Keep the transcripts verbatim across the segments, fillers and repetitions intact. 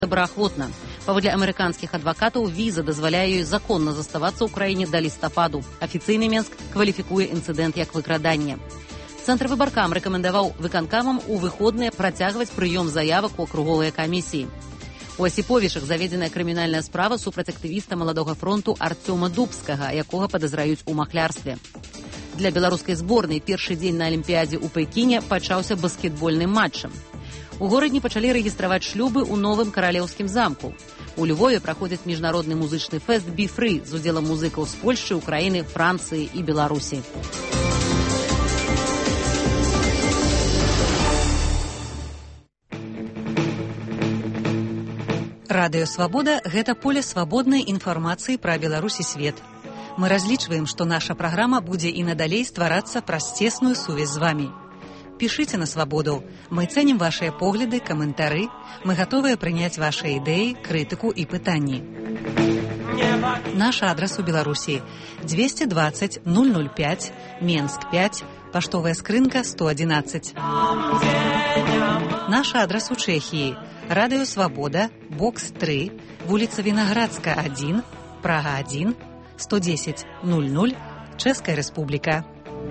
добраахвотна. Паводле амерыканскіх адвакатаў, віза дазваляе ёй законна заставацца ў краіне да лістападу. Афіцыйны Менск кваліфікуе інцыдэнт як выкраданне. Цэнтр выбаркам рэкамендаваў выканкамам у выходныя працягваць прыём заявак у акруговыя камісіі. У Асіповічах заведзеная крымінальная справа супраць актывіста маладога фронту Артёма Дубскага, якога падазраюць у махлярстве. Для беларускай зборнай першы дзень на Алімпіядзе ў Пекіне пачаўся баскетбольным матчам. У горадні пачалі рэгістраваць шлюбы ў новым каралеўскім замку. У Львове праходзіць міжнародны музычны фэст «Be-Free» з удзелам музыкаў з Польшчы, Украіны, Францыі і Беларусі. Радыё «Свабода» – гэта поле свабоднай інфармацыі пра Беларусь і свет. Мы разлічваем, што наша праграма будзе і надалей стварацца праз цесную сувязь з вамі. Пішыце на «Свабоду». Мы цэнім вашыя погляды, каментары. Мы гатовыя прыняць вашыя ідэі, крытыку і пытанні. Наш адрас у Беларусі – двести двадцать ноль ноль пять, Менск пять, паштовая скрынка сто одиннадцать. Наш адрас у Чэхіі – Радыё «Свабода», бокс три, вуліца Вінаградска один, Прага один, сто десять ноль ноль, Чэшская Рэспубліка.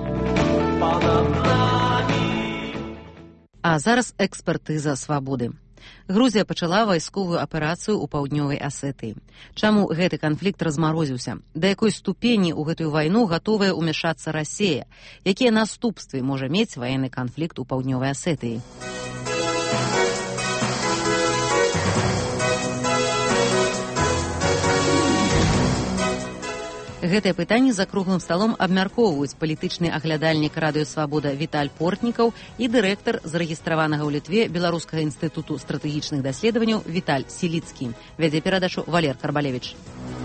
А зараз экспертыза «Свабоды». Грузія пачала вайсковую аперацыю ў паўднёвай Асетыі. Чаму гэты канфлікт размарозіўся? Да якой ступені ў гэтую вайну гатовая ўмяшацца Расія? Якія наступствы можа мець ваенны канфлікт у паўднёвай Асетыі? Гэтае пытанне за круглым сталом абмяркоўваюць палітычны аглядальнік радыё «Свабода» Віталь Портнікаў і дырэктар зарэгістраванага ў Літве Беларускага інстытуту стратэгічных даследаванняў Віталь Сіліцкі. Вядзе перадачу Валер Карбалевіч.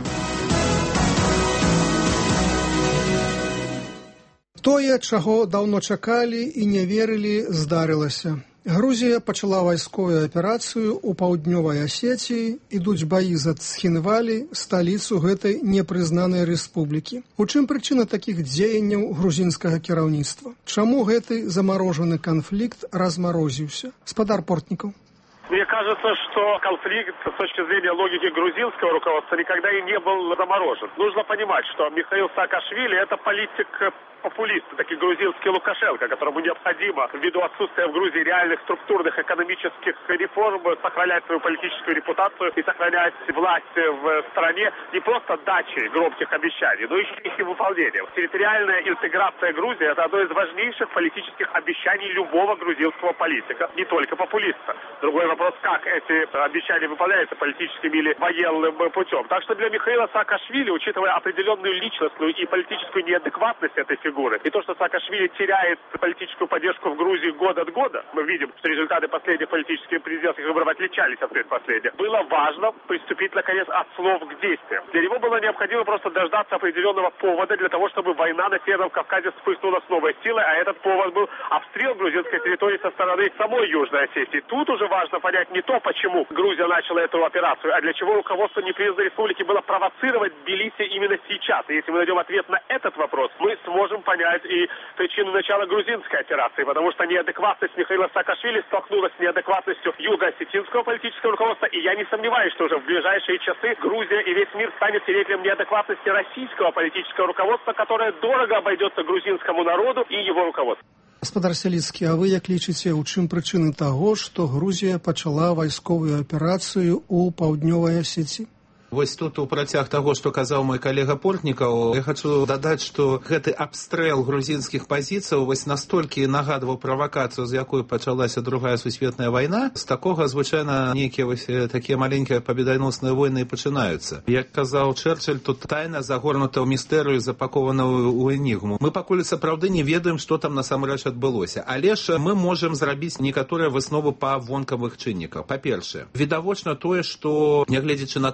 Тое, чаго даўно чакалі і не верылі, здарылася. Грузія пачала вайсковую аперацыю ў паўднёвай Асетіі, ідуць баі за Цхінвалі, сталіцу гэтай непрызнанай рэспублікі. У чым прычына такіх дзеянняў грузінскага кіраўніцтва? Чаму гэты замарожаны канфлікт размарозіўся? Спадар Портнікаў. Мне кажется, что конфликт с точки зрения логики грузинского руководства никогда и не был заморожен. Нужно понимать, что Михаил Саакашвили – это политик-популист, такой грузинский Лукашенко, которому необходимо, ввиду отсутствия в Грузии реальных структурных экономических реформ, сохранять свою политическую репутацию и сохранять власть в стране не просто дачей громких обещаний, но еще их и выполнением. Территориальная интеграция Грузии – это одно из важнейших политических обещаний любого грузинского политика, не только популиста. Другой вопрос, как эти обещания выполняются политическим или военным путем. Так что для Михаила Саакашвили, учитывая определенную личностную и политическую неадекватность этой фигуры, и то, что Саакашвили теряет политическую поддержку в Грузии год от года, мы видим, что результаты последних политических президентских выборов отличались от предпоследних, было важно приступить, наконец, от слов к действиям. Для него было необходимо просто дождаться определенного повода для того, чтобы война на Северном Кавказе вспыхнула с новой силой, а этот повод был обстрел грузинской территории со стороны самой Южной Осетии. Тут уже важно понять не то, почему Грузия начала эту операцию, а для чего руководство непризнанной республики было провоцировать Тбилиси именно сейчас. И если мы найдем ответ на этот вопрос, мы сможем понять и причину начала грузинской операции, потому что неадекватность Михаила Саакашвили столкнулась с неадекватностью юго-осетинского политического руководства, и я не сомневаюсь, что уже в ближайшие часы Грузия и весь мир станет свидетелем неадекватности российского политического руководства, которое дорого обойдется грузинскому народу и его руководству. Гаспадар Сяліцкі, а вы як лічыце, у чым прычыны таго, што Грузія пачала вайсковую аперацыю ў паўднёвай Асетіі? Вось тут у працяг таго, што казаў мой калега Портнікаў, я хачу дадаць, што гэты абстрэл грузінскіх пазіцыяў вось настолькі нагадваў правакацыю, з якой пачалася другая сусветная вайна. З такога звычайна нейкія вось такія маленькія пабеданосныя войны і пачынаюцца. Як казаў Чэрчыль, тут тайна загорнута ў містэрыю, запакована ў энігму. Мы пакуль сапраўды не ведаем, што там насамрэч адбылося, але ж мы можам зрабіць некаторыя высновы па вонкавых чынніках. Па-першае, відавочна тое, што, нягледзячы на тое, што сказаў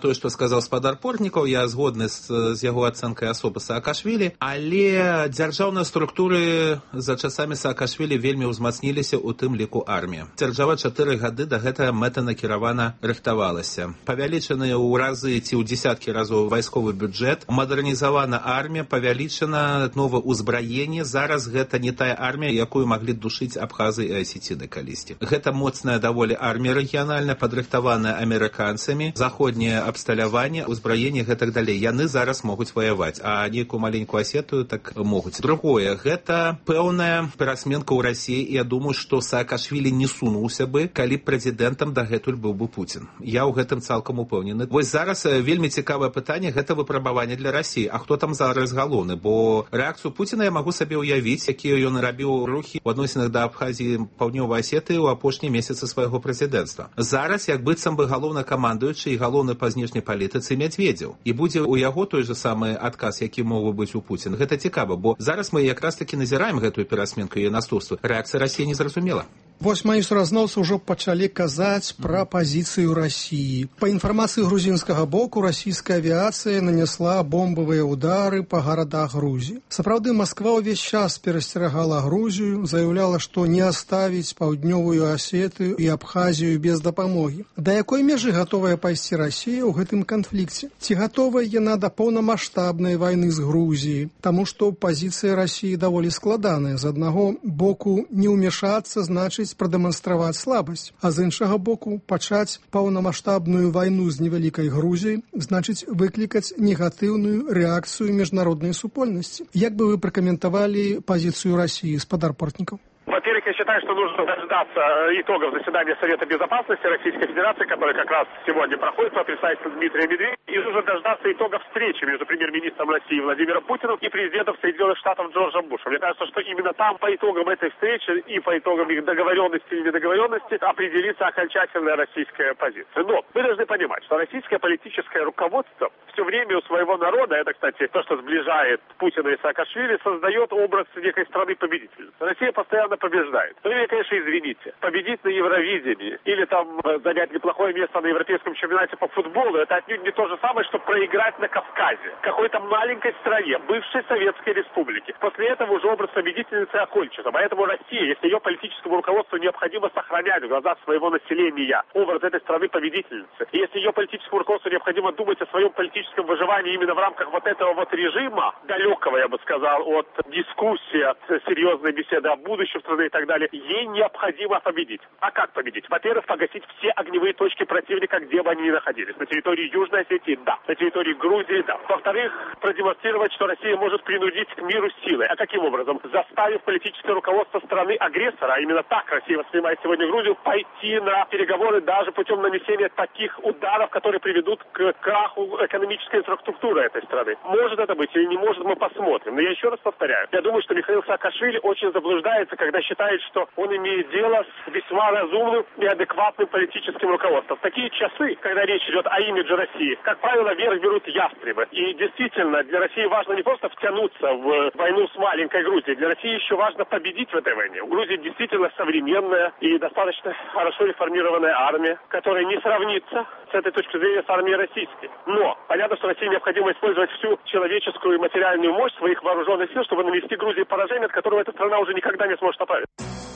сказаў спадар Портнікаў, я згодны з, з яго ацэнкай асобы Саакашвілі, але дзяржаўныя структуры за часамі Саакашвілі вельмі ўзмацніліся, у тым ліку армія. Дзяржава чатыры гады да гэтага мэтанакіравана рыхтавалася. Павялічаны ў разы ці ў дзесяткі разоў вайсковы бюджэт, мадэрнізавана армія, павялічана новае ўзбраенне. Зараз гэта не тая армія, якую маглі душыць абхазы і асеціны калісьці. Гэта моцная даволі армія рэгіянальная, падрыхтаваная амерыканцамі, заходняе абсталяванне, ўзбраенне, гэтак далей. Яны зараз могуць ваяваць, а нейкую маленькую асетую так могуць. Другое, гэта пэўная перасменка ў Расіі, і я думаю, што Саакашвілі не сунуўся бы, калі б прэзідэнтам дагэтуль быў бы Пуцін. Я ў гэтым цалкам упэўнены. Вось зараз вельмі цікавае пытанне, гэта выпрабаванне для Расіі. А хто там зараз галоўны? Бо рэакцыю Пуціна я магу сабе ўявіць, якія ён рабіў рухі ў адносінах да Абхазіі, Паўднёвай Асетыі ў апошнія месяцы свайго прэзідэнцтва. Зараз як быццам бы галоўнакамандуючы і галоўны па знешняй палітыцы Медведзеў. І будзе ў яго той же самы адказ, які мог бы быць у Пуціна. Гэта цікава, бо зараз мы якраз таки назіраем гэтую перасменку і наступства. Рэакцыя Расіі незразумела. Вось мои суразмоўцы ўжо пачалі казаць пра пазіцыю Расіі. Па інфармацыі грузінскага боку, расійская авіацыя нанесла бомбавыя ўдары па гарадах Грузіі. Сапраўды, Масква ўвесь час перасцерагала Грузію, заяўляла, што не аставіць Паўднёвую Асетыю і Абхазію без дапамогі. Да якой межы гатовая пайсці Расія ў гэтым канфлікце? Ці гатовая яна да поўнамаштабнай вайны з Грузіяй? Таму што пазіцыя Расіі даволі складаная. З аднаго боку, не ўмешацца, значыць прадэманстраваць слабасць, а з іншага боку пачаць паўнамаштабную вайну з невялікай Грузіяй, значыць выклікаць негатыўную рэакцыю міжнароднай супольнасці. Як бы вы пракаментавалі пазіцыю Расіі, спадар Портнікаў? Во-первых, я считаю, что нужно дождаться итогов заседания Совета Безопасности Российской Федерации, которое как раз сегодня проходит по представительству Дмитрия Медведева, и нужно дождаться итогов встречи между премьер-министром России Владимиром Путиным и президентом Соединенных Штатов Джорджем Бушем. Мне кажется, что именно там по итогам этой встречи и по итогам их договоренности или недоговоренности определится окончательная российская позиция. Но мы должны понимать, что российское политическое руководство все время у своего народа, это, кстати, то, что сближает Путина и Саакашвили, создает образ некой страны-победительницы. Россия постоянно побеждает. Ну, или, конечно, извините, победить на Евровидении или там занять неплохое место на европейском чемпионате по футболу, это отнюдь не то же самое, что проиграть на Кавказе, какой-то маленькой стране, бывшей Советской Республики. После этого уже образ победительницы окончится. Поэтому Россия, если ее политическому руководству необходимо сохранять в глазах своего населения образ этой страны-победительницы, и если ее политическому руководству необходимо думать о своем политическом выживании именно в рамках вот этого вот режима, далекого, я бы сказал, от дискуссии, от серьезной беседы о будущем страны и так далее, ей необходимо победить. А как победить? Во-первых, погасить все огневые точки противника, где бы они ни находились. На территории Южной Осетии – да. На территории Грузии – да. Во-вторых, продемонстрировать, что Россия может принудить к миру силой. А каким образом? Заставив политическое руководство страны-агрессора, а именно так Россия воспринимает сегодня Грузию, пойти на переговоры даже путем нанесения таких ударов, которые приведут к краху экономической инфраструктуры этой страны. Может это быть или не может, мы посмотрим. Но я еще раз повторяю. Я думаю, что Михаил Саакашвили очень заблуждается, когда считает, что он имеет дело с весьма разумным и адекватным политическим руководством. В такие часы, когда речь идет о имидже России, как правило, вверх берут ястребы. И действительно, для России важно не просто втянуться в войну с маленькой Грузией. Для России еще важно победить в этой войне. У Грузии действительно современная и достаточно хорошо реформированная армия, которая не сравнится с этой точки зрения с армией российской. Но понятно, что России необходимо использовать всю человеческую и материальную мощь своих вооруженных сил, чтобы нанести Грузии поражение, от которого эта страна уже никогда не сможет оправиться.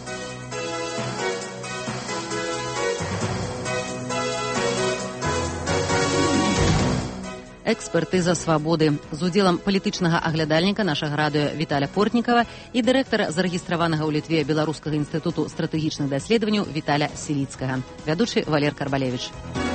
Экспертыза свабоды з удзелам палітычнага аглядальніка нашага радыё Віталя Портнікава і дырэктара зарэгістраванага ў Літве Беларускага інстытуту стратэгічных даследаванняў Віталя Селіцкага. Вядучы Валер Карбалевіч.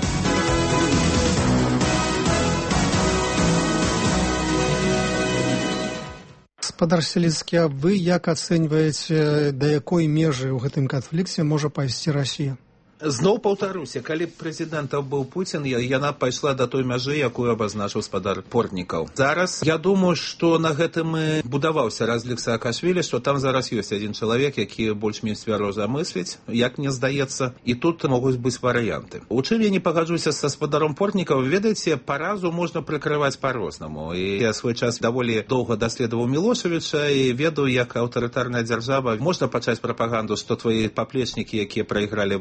Спадар Селіцкі, а вы як ацэньваеце, да якой межы ў гэтым канфлікце можа пайсці Расія? Зноў паўтаруся, калі б прэзідэнтам быў Пуцін, яна пайшла да той мяжы, якую абазначыў спадар Портнікаў. Зараз я думаю, што на гэтым і будаваўся разлік Саакашвілі, што там зараз ёсць адзін чалавек, які больш-менш цвяроза мысліць, як мне здаецца, і тут могуць быць варыянты. У чым я не пагаджуся са спадаром Портнікаў, ведаеце, паразу можна прыкрываць па-рознаму. І я свой час даволі доўга даследаваў Мілошевіча і ведаю, як аўтарытарная дзяржава можна пачаць прапаганду, што твои паплечнікі, якія прайгралі вайну, як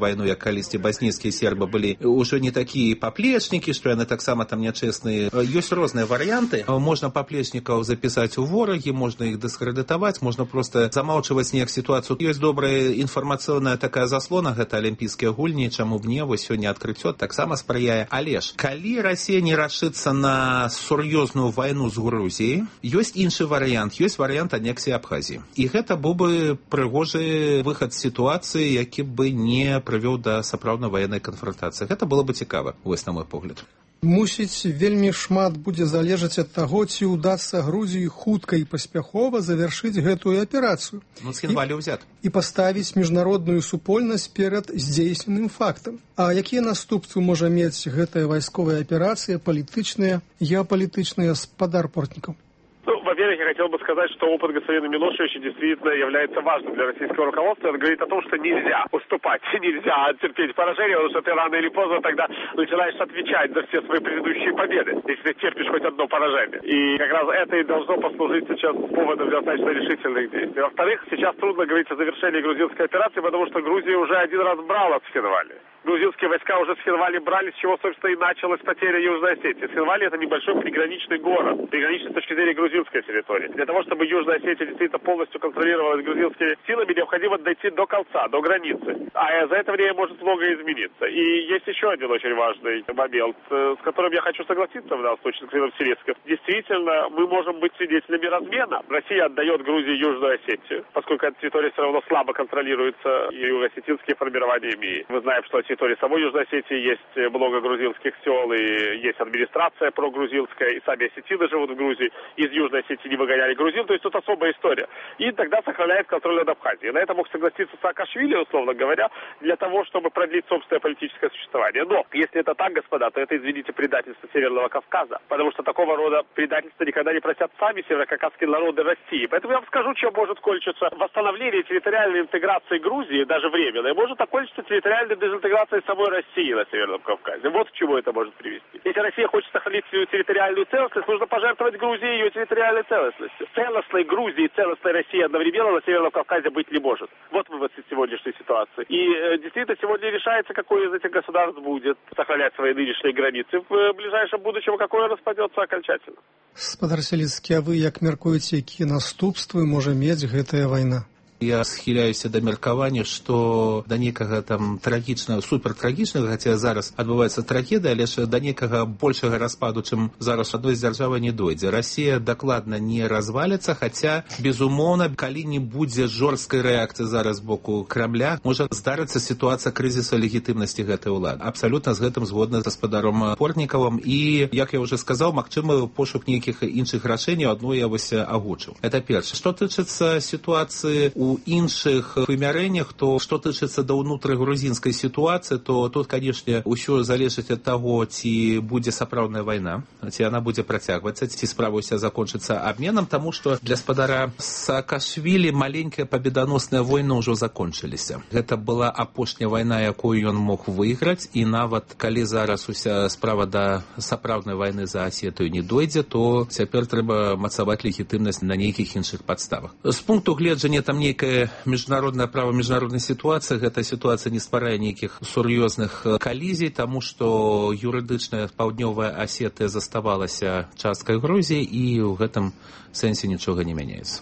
калісьці баснійскія сербы былі ўжо не такія паплечнікі, што яны таксама там нячэсныя. Ёсць розныя варыянты. Можна паплечнікаў запісаць у ворагі, можна іх дыскрэдытаваць, можна проста замаўчваць неяк сітуацыю. Ёсць добрая інфармацыйная такая заслона, гэта алімпійскія гульні, чаму б не, вось сёння адкрыццё таксама спрыяе. Але ж, калі Расія не рашыцца на сур'ёзную вайну з Грузіяй, ёсць іншы варыянт, ёсць варыянт анексіі Абхазіі. І гэта быў бы прыгожы выхад з сітуацыі, які бы не прывёў да сапраўднай ваеннай канфронтацыі. Гэта было бы цікава, вось на мой погляд. Мусіць, вельмі шмат будзе залежаць ад таго, ці ўдасца Грузіі хутка і паспяхова завяршыць гэтую аперацыю. Ну, Цхінвалі ўзят. І паставіць міжнародную супольнасць перад здзейсненым фактам. А якія наступствы можа мець гэтая вайсковая аперацыя, палітычная, геапалітычная, спадар Портнікаў? Ну, во-первых, я хотел бы сказать, что опыт господина Милошевича действительно является важным для российского руководства. Он говорит о том, что нельзя уступать, нельзя терпеть поражение, потому что ты рано или поздно тогда начинаешь отвечать за все свои предыдущие победы, если ты терпишь хоть одно поражение. И как раз это и должно послужить сейчас поводом для достаточно решительных действий. Во-вторых, сейчас трудно говорить о завершении грузинской операции, потому что Грузия уже один раз брала Цхинвали. Грузинские войска уже с Цхинвали брали, с чего, собственно, и началась потеря Южной Осетии. Цхинвали – это небольшой приграничный город, приграничный с точки зрения грузинской территории. Для того, чтобы Южная Осетия действительно полностью контролировалась грузинскими силами, необходимо дойти до конца, до границы. А за это время может многое измениться. И есть еще один очень важный момент, с которым я хочу согласиться в данном случае с господином Селецким. Действительно, мы можем быть свидетелями размена. Россия отдает Грузии Южную Осетию, поскольку эта территория все равно слабо контролируется юго-осетинскими формированиями. Мы знаем, что на территории самой Южной Осетии есть много грузинских сел, и есть администрация прогрузинская, и сами осетины живут в Грузии. Из Южной Осетии не выгоняли грузин, то есть тут особая история. И тогда сохраняет контроль над Абхазией. На это мог согласиться Саакашвили, условно говоря, для того, чтобы продлить собственное политическое существование. Но, если это так, господа, то это, извините, предательство Северного Кавказа, потому что такого рода предательства никогда не просят сами северокавказские народы России. Поэтому я вам скажу, чем может кончиться восстановление территориальной интеграции Грузии, даже временной, может окончиться территориальной дезинтеграцией самой России на Северном Кавказе. Вот к чему это может привести. Если Россия хочет сохранить свою территориальную целостность, нужно пожертвовать Грузии ее территориальной целостностью. Целостной Грузии и целостной России одновременно на Северном Кавказе быть не может. Вот вывод из сегодняшней ситуации. И э, действительно сегодня решается, какое из этих государств будет сохранять свои нынешние границы. В ближайшем будущем какое распадется окончательно. Спадар Селецкі, а вы як мяркуеце, якія наступствы можа мець гэтая вайна? Я схіляюся да меркавання, што да некага там трагічнага, супертрагічнага, хаця зараз адбываецца трагедыя, але ж да некага большага распаду, чым зараз адной з дзяржавы не дойдзе. Расія дакладна не разваліцца, хаця, безумоўна, калі не будзе жорсткай рэакцыі зараз з боку Крамля, можа здарыцца сітуацыя крызіса легітымнасці гэтай улады. Абсалютна з гэтым згодна з гаспадаром Портнікавым. І, як я ўжо сказаў, магчымы пошук нейкіх іншых рашэнняў, адно я вось агучыў. Это першае. Што тычыцца сітуацыі у у іншых вымярэннях, то што тычыцца да ўнутрыгрузінскай сітуацыі, то тут, канешне, усё залежыць ад таго, ці будзе сапраўдная вайна, ці яна будзе працягвацца, ці справа ўся закончыцца абменам, таму што для спадара Саакашвілі маленькая пабеданосная война ўжо закончыліся. Гэта была апошняя вайна, якую ён мог выйграць, і нават калі зараз уся справа да сапраўднай вайны за Асетыю не дойдзе, то цяпер трэба мацаваць легітымнасць на нейкіх іншых падставах. З пункту гледжання там нейкая международное право, международная ситуация, эта ситуация не стварае нейкіх сур'ёзных калізій, таму што юрыдычная паўднёвая Асетыя заставалася часткай Грузіі, і ў гэтым сэнсе нічога не мяняецца.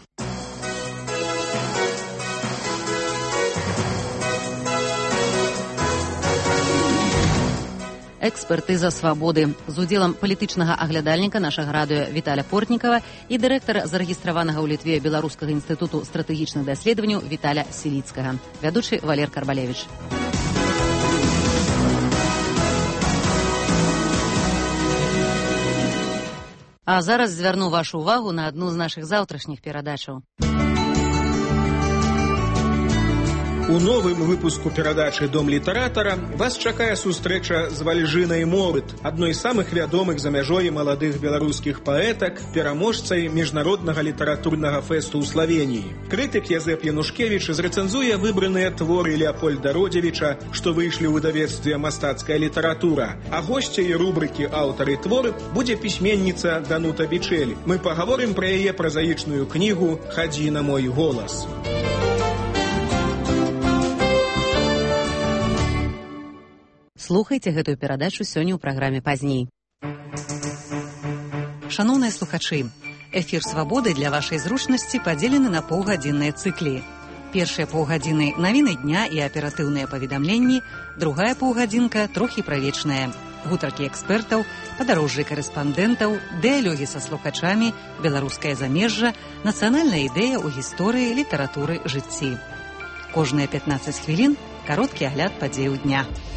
Экспертыза свабоды з удзелам палітычнага аглядальніка нашага радыё Віталя Портнікава і дырэктара зарэгістраванага ў Літве Беларускага інстытуту стратэгічных даследаванняў Віталя Селіцкага. Вядучы Валер Карбалевіч. А зараз звярну вашу увагу на адну з нашых заўтрашніх перадачаў. У новым выпуску перадачы «Дом літаратара» вас чакае сустрэча з Вальжынай Морыт, адной з самых вядомых за мяжой маладых беларускіх паэтак, пераможцай міжнароднага літаратурнага фэсту ў Славеніі. Крытык Язэп Янушкевіч зрэцэнзуе выбраныя творы Леапольда Родзевіча, што выйшлі ў выдавецтве «Мастацкая літаратура». А госцяй рубрыкі «Аўтары творы» будзе пісьменніца Данута Бичэль. Мы пагаворым пра яе празаічную кнігу «Хадзі на мой голас». Слухайце гэтую перадачу сёння ў праграме пазней. Шаноўныя слухачы, эфір «Свабоды» для вашай зручнасці падзелены на паўгадзінныя цыклі. Першыя паўгадзіны навіны дня і аператыўныя паведамленні, другая паўгадзінка трохі правечная. Гутаркі экспертаў, падарожжы карэспандэнтаў, дыялогі са слухачамі, беларускае замежжа, нацыянальная ідэя ў гісторыі, літаратуры, жыцці. Кожныя пятнаццаць хвілін кароткі агляд падзеяў дня.